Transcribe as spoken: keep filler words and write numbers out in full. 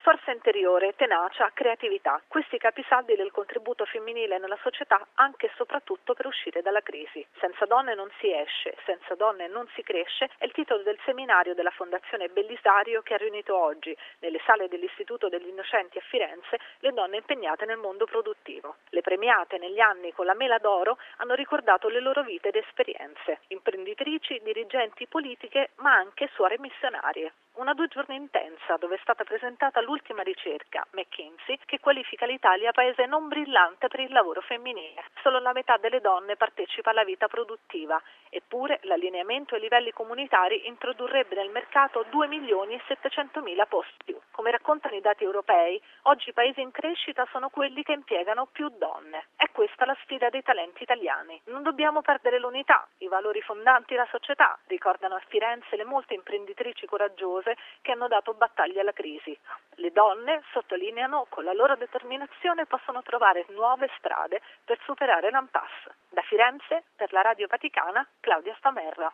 Forza interiore, tenacia, creatività. Questi i capisaldi del contributo femminile nella società, anche e soprattutto per uscire dalla crisi. Senza donne non si esce, senza donne non si cresce, è il titolo del seminario della Fondazione Bellisario che ha riunito oggi, nelle sale dell'Istituto degli Innocenti a Firenze, le donne impegnate nel mondo produttivo. Le premiate negli anni con la Mela d'Oro hanno ricordato le loro vite ed esperienze. Imprenditrici, dirigenti, politiche, ma anche suore missionarie. Una due giorni intensa dove è stata presentata l'ultima ricerca, McKinsey, che qualifica l'Italia paese non brillante per il lavoro femminile. Solo la metà delle donne partecipa alla vita produttiva, eppure l'allineamento ai livelli comunitari introdurrebbe nel mercato due milioni e settecentomila posti più. Come raccontano i dati europei, oggi i paesi in crescita sono quelli che impiegano più donne. È questa la sfida dei talenti italiani. Non dobbiamo perdere l'unità, i valori fondanti la società, ricordano a Firenze le molte imprenditrici coraggiose che hanno dato battaglia alla crisi. Le donne, sottolineano, con la loro determinazione possono trovare nuove strade per superare l'impasse. Da Firenze, per la Radio Vaticana, Claudia Stamerra.